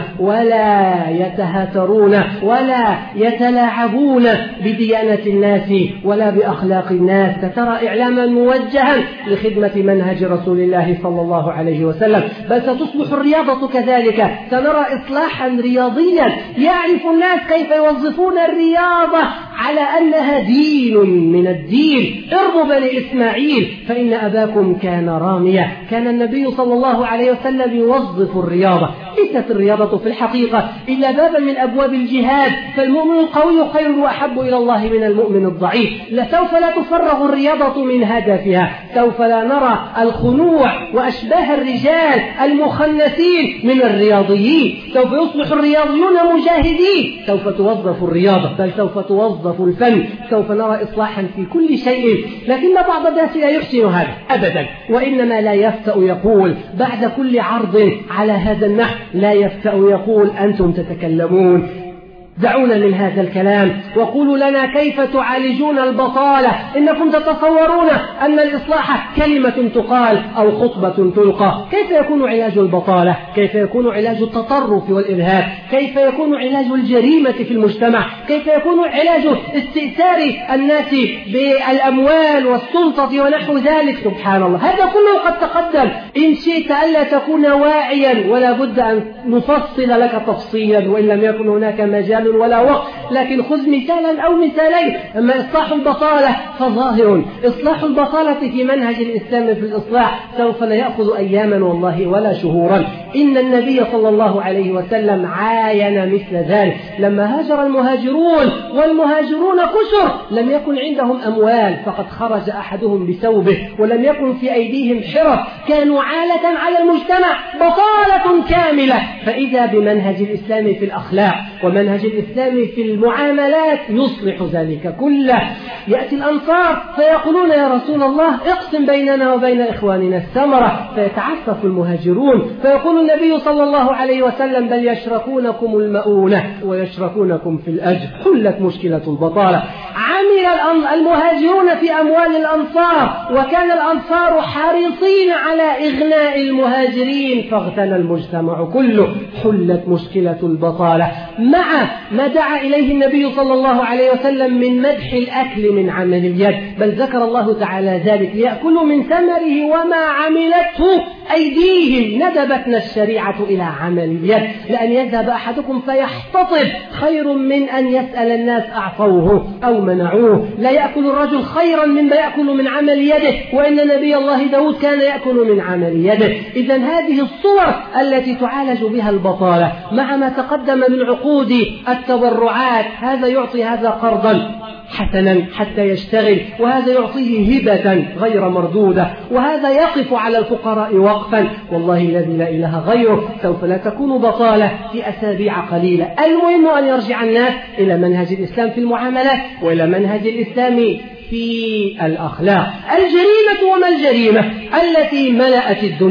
ولا يتهاترون ولا يتلاعبون بديانة الناس ولا بأخلاق الناس. سترى إعلاما موجها لخدمة منهج رسول الله صلى الله عليه وسلم. بل ستصبح الرياضة كذلك، سنرى إصلاحا رياضيا يعرف الناس كيف يوظفون الرياضة على أنها دين من الدين. ارموا بني إسماعيل فإن أباكم كان راميا. كان النبي صلى الله عليه وسلم يوظف الرياضة. ليست الرياضة في الحقيقة إلا بابا من أبواب الجهاد، فالمؤمن القوي خير وأحب إلى الله من المؤمن الضعيف. سوف لا تفرغ الرياضة من هدفها، سوف لا نرى الخنوع وأشباه الرجال المخنثين من الرياضيين. سوف يصبح الرياضيون مجاهدين. سوف توظف الرياضة، بل سوف توظف الفن. سوف نرى إصلاحا في كل شيء. لكن بعض الناس لا يحسن هذا أبدا، وإنما لا يفتأ يقول بعد كل عرض على هذا النحو، لا يفتأ يقول أنتم تتكلمون، دعونا من هذا الكلام وقولوا لنا كيف تعالجون البطالة. إنكم تتصورون أن الإصلاح كلمة تقال أو خطبة تلقى. كيف يكون علاج البطالة؟ كيف يكون علاج التطرف والإرهاب؟ كيف يكون علاج الجريمة في المجتمع؟ كيف يكون علاج استئثار الناس بالأموال والسلطة ونحو ذلك؟ سبحان الله، هذا كله قد تقدم. إن شئت ألا تكون واعيا ولا بد أن نفصل لك تفصيلا، وإن لم يكن هناك مجال ولا وقت، لكن خذ مثالا أو مثالين. أما إصلاح البطالة فظاهر. إصلاح البطالة في منهج الإسلام في الإصلاح سوف لا يأخذ أياما والله ولا شهورا. إن النبي صلى الله عليه وسلم عاين مثل ذلك لما هاجر المهاجرون، والمهاجرون كثر، لم يكن عندهم أموال، فقد خرج أحدهم بثوبه ولم يكن في أيديهم حرف، كانوا عالة على المجتمع، بطالة كاملة. فإذا بمنهج الإسلام في الأخلاق ومنهج الإسلام في المعاملات يصلح ذلك كله. يأتي الأنصار فيقولون يا رسول الله اقسم بيننا وبين إخواننا الثمرة، فيتعفف المهاجرون، فيقول النبي صلى الله عليه وسلم بل يشركونكم المؤونة ويشركونكم في الأجر. حلت مشكلة البطالة. عمل المهاجرون في أموال الأنصار، وكان الأنصار حريصين على إغناء المهاجرين، فاغتنى المجتمع كله. حلت مشكلة البطالة مع ما دعا إليه النبي صلى الله عليه وسلم من مدح الأكل من عمل اليد، بل ذكر الله تعالى ذلك ليأكلوا من ثمره وما عملته أيديهم. ندبتنا الشريعة إلى عمل اليد، لأن يذهب أحدكم فيحتطب خير من أن يسأل الناس أعطوه أو منعوه. لا يأكل الرجل خيرا مما يأكل من عمل يده، وإن نبي الله داود كان يأكل من عمل يده. إذن هذه الصور التي تعالج بها البطالة مع ما تقدم من عقود التبرعات، هذا يعطي هذا قرضا حسنا حتى يشتغل، وهذا يعطيه هبة غير مردودة، وهذا يقف على الفقراء وقفا. والله الذي لا إله غيره سوف لا تكون بطالة في أسابيع قليلة. المهم أن يرجع الناس إلى منهج الإسلام في المعاملات وإلى منهج الإسلام في الأخلاق. الجريمة وما الجريمة التي ملأت الدنيا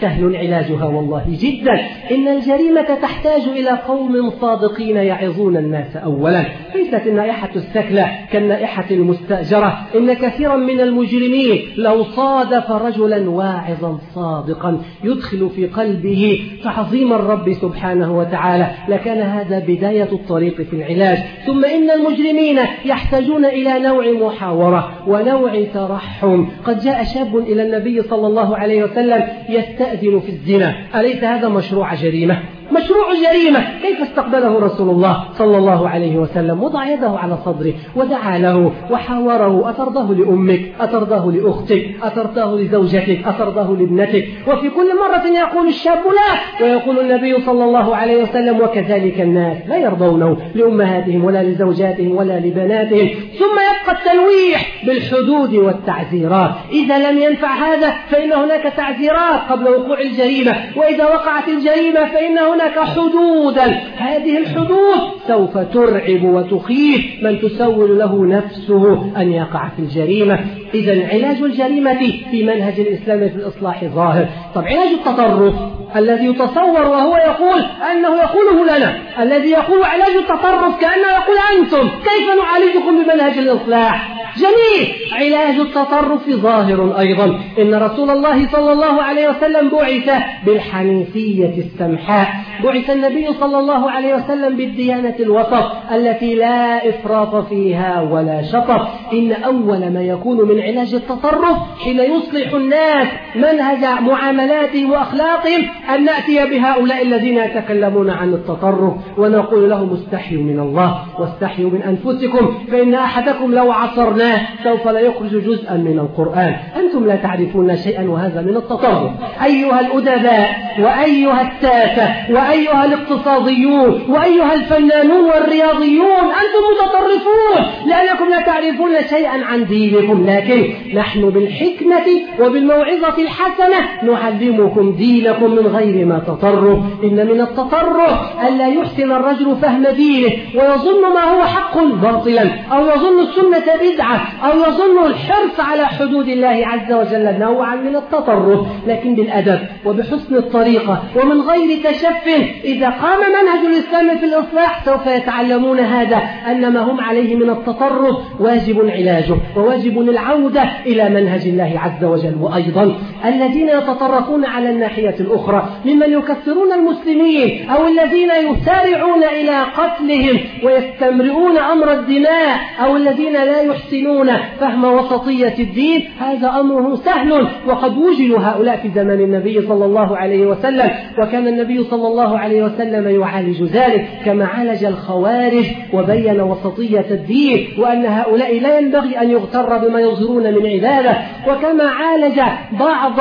سهل علاجها والله جدا. إن الجريمة تحتاج إلى قوم صادقين يعظون الناس أولا. ليست النائحة السكلة كالنائحة المستأجرة. إن كثيرا من المجرمين لو صادف رجلا واعظا صادقا يدخل في قلبه تعظيم الرب سبحانه وتعالى لكان هذا بداية الطريق في العلاج. ثم إن المجرمين يحتاجون إلى نوع محاورة ونوع ترحم. قد جاء شاب إلى النبي صلى الله عليه وسلم يستأذن في الزنا. أليس هذا مشروع جريمة؟ مشروع جريمة. كيف استقبله رسول الله صلى الله عليه وسلم؟ وضع يده على صدره ودعا له وحاوره. أترضاه لأمك؟ أترضاه لأختك؟ أترضاه لزوجتك؟ أترضاه لابنتك؟ وفي كل مرة يقول الشاب لا، ويقول النبي صلى الله عليه وسلم وكذلك الناس لا يرضونه لأمهاتهم ولا لزوجاتهم ولا لبناتهم. ثم يبقى التلويح بالحدود والتعزيرات. إذا لم ينفع هذا فإن هناك تعزيرات قبل وقوع الجريمة، وإذا وقعت الجريمة فإن هناك حدودا. هذه الحدود سوف ترعب وتخيف من تسول له نفسه أن يقع في الجريمة. إذا علاج الجريمة في منهج الإسلام في الإصلاح ظاهر. طب علاج التطرف الذي يتصور وهو يقول أنه يقوله لنا، الذي يقول علاج التطرف كأنه يقول أنتم كيف نعالجكم بمنهج الإصلاح؟ جميل. علاج التطرف ظاهر أيضا. إن رسول الله صلى الله عليه وسلم بعث بالحنيفية السمحاء. بعث النبي صلى الله عليه وسلم بالديانة الوسط التي لا إفراط فيها ولا شطط. إن أول ما يكون من علاج التطرف حين يصلح الناس منهج معاملاتهم وأخلاقهم أن نأتي بهؤلاء الذين يتكلمون عن التطرف ونقول لهم استحيوا من الله واستحيوا من أنفسكم، فإن أحدكم لو عصرناه سوف لا يخرج جزءا من القرآن. أنتم لا تعرفون شيئا وهذا من التطرف. أيها الأدباء وأيها الساسة وأيها الاقتصاديون وأيها الفنانون والرياضيون، أنتم متطرفون لأنكم لا تعرفون شيئا عن دينكم. لكن نحن بالحكمة وبالموعظة الحسنة نعلمكم دينكم من غير ما تطرف. إن من التطرف ألا يحسن الرجل فهم دينه ويظن ما هو حق باطلا، أو يظن السنة بدعة، أو يظن الحرص على حدود الله عز وجل نوعا من التطرف. لكن بالأدب وبحسن الطريقة ومن غير تشف إذا قام منهج الإسلام في الإصلاح سوف يتعلمون هذا أن ما هم عليه من التطرف واجب علاجه وواجب العودة إلى منهج الله عز وجل. وأيضا الذين يتطرفون على الناحية الأخرى ممن يكفرون المسلمين أو الذين يسارعون إلى قتلهم ويستمرئون أمر الدماء أو الذين لا يحسنون فهم وسطية الدين، هذا أمره سهل. وقد وجدوا هؤلاء في زمن النبي صلى الله عليه وسلم، وكان النبي صلى الله عليه وسلم يعالج ذلك كما عالج الخوارج وبين وسطية الدين وأن هؤلاء لا ينبغي أن يغتر بما يظهرون من عبادة، وكما عالج بعض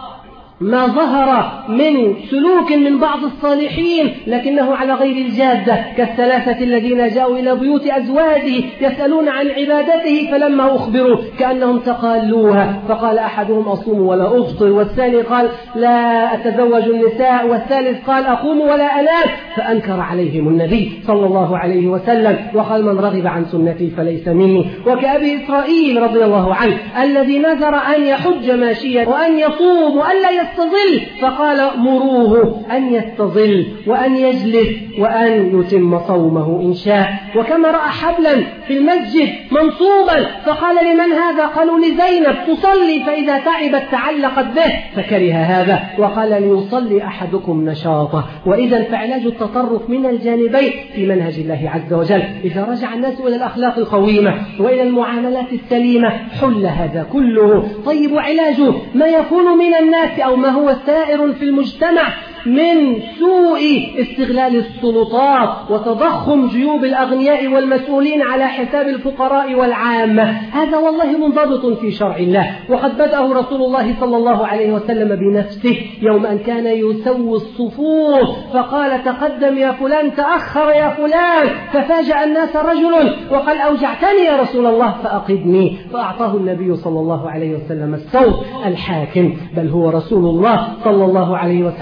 ما ظهر من سلوك من بعض الصالحين لكنه على غير الجادة، كالثلاثة الذين جاءوا إلى بيوت أزواجه يسألون عن عبادته فلما أخبروا كأنهم تقالوها، فقال أحدهم أصوم ولا أفطر، والثاني قال لا أتزوج النساء، والثالث قال أقوم ولا أنام، فأنكر عليهم النبي صلى الله عليه وسلم وقال من رغب عن سنتي فليس مني. وكأبي إسرائيل رضي الله عنه الذي نذر أن يحج ماشيا وأن يصوم وأن لا يستظل، فقال مروه أن يستظل وأن يجلس وأن يتم صومه إن شاء. وكما رأى حبلا في المسجد منصوبا فقال لمن هذا؟ قالوا لزينب تصلي فإذا تعبت تعلقت به، فكره هذا وقال ليصلي أحدكم نشاطه. وإذا فعلاج التطرف من الجانبين في منهج الله عز وجل. إذا رجع الناس إلى الأخلاق القويمة وإلى المعاملات السليمة حل هذا كله. طيب علاجه ما يكون من الناس أو ما هو سائر في المجتمع من سوء استغلال السلطات وتضخم جيوب الأغنياء والمسؤولين على حساب الفقراء والعامة، هذا والله منضبط في شرع الله، وقد بدأه رسول الله صلى الله عليه وسلم بنفسه يوم أن كان يسوي الصفوف فقال تقدم يا فلان، تأخر يا فلان، ففاجأ الناس رجل وقال أوجعتني يا رسول الله فأقدني، فأعطاه النبي صلى الله عليه وسلم الصوت. الحاكم بل هو رسول الله صلى الله عليه وسلم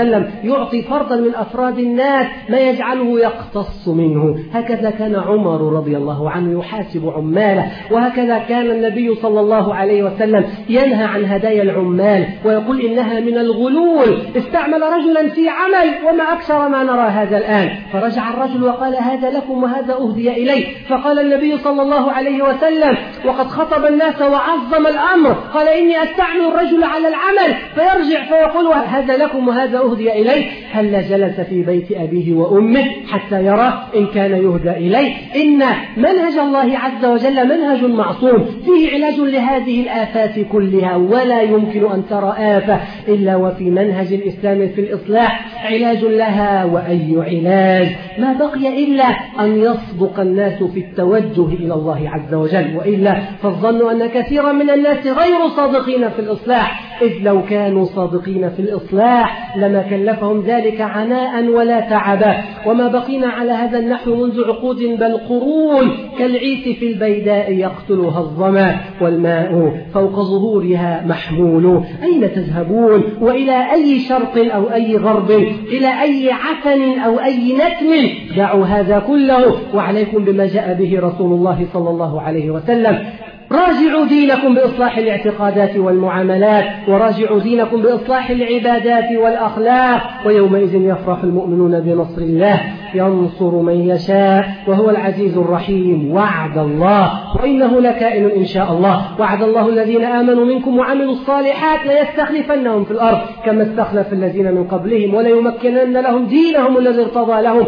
يعطي فردا من أفراد الناس ما يجعله يقتص منه. هكذا كان عمر رضي الله عنه يحاسب عماله، وهكذا كان النبي صلى الله عليه وسلم ينهى عن هدايا العمال ويقول إنها من الغلول. استعمل رجلا في عمل وما أكثر ما نرى هذا الآن، فرجع الرجل وقال هذا لكم وهذا أهدي إليه، فقال النبي صلى الله عليه وسلم وقد خطب الناس وعظم الأمر قال إني أستعمل الرجل على العمل فيرجع فيقول هذا لكم وهذا أهدي إليه، هل جلس في بيت أبيه وأمه حتى يرى إن كان يهدى إليه؟ إن منهج الله عز وجل منهج معصوم فيه علاج لهذه الآفات كلها، ولا يمكن أن ترى آفة إلا وفي منهج الإسلام في الإصلاح علاج لها. وأي علاج؟ ما بقي إلا أن يصدق الناس في التوجه إلى الله عز وجل، وإلا فالظن أن كثيرا من الناس غير صادقين في الإصلاح، إذ لو كانوا صادقين في الإصلاح لما كلفهم ذلك عناء ولا تعبا. وما بقينا على هذا النحو منذ عقود بل قرون كالعيس في البيداء يقتلها الظما والماء فوق ظهورها محمول. أين تذهبون؟ وإلى أي شرق أو أي غرب؟ إلى أي عفن أو أي نتن؟ دعوا هذا كله وعليكم بما جاء به رسول الله صلى الله عليه وسلم. راجعوا دينكم بإصلاح الاعتقادات والمعاملات، وراجعوا دينكم بإصلاح العبادات والأخلاق، ويومئذ يفرح المؤمنون بنصر الله ينصر من يشاء وهو العزيز الرحيم. وعد الله وإنه لكائن إن شاء الله. وعد الله الذين آمنوا منكم وعملوا الصالحات ليستخلفنهم في الأرض كما استخلف الذين من قبلهم وليمكنن لهم دينهم الذي ارتضى لهم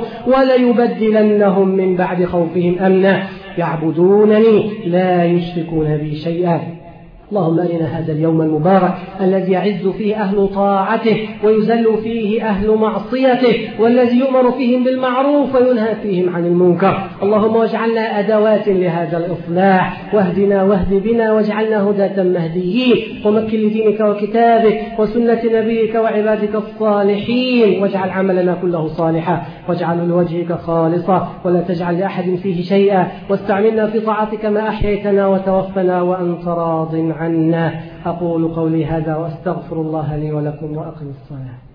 وليبدلنهم من بعد خوفهم أمنا يعبدونني لا يشركون بي شيئا. اللهم أرنا هذا اليوم المبارك الذي يعز فيه أهل طاعته ويذل فيه أهل معصيته، والذي يؤمر فيهم بالمعروف وينهى فيهم عن المنكر. اللهم واجعلنا أدوات لهذا الإصلاح، واهدنا واهد بنا واجعلنا هداة مهديين، ومكن لدينك وكتابك وسنة نبيك وعبادك الصالحين، واجعل عملنا كله صالحا واجعله لوجهك خالصا ولا تجعل لأحد فيه شيئا، واستعملنا في طاعتك ما أحييتنا وتوفنا وأنت راض عنا. أقول قولي هذا وأستغفر الله لي ولكم وأقم الصلاة.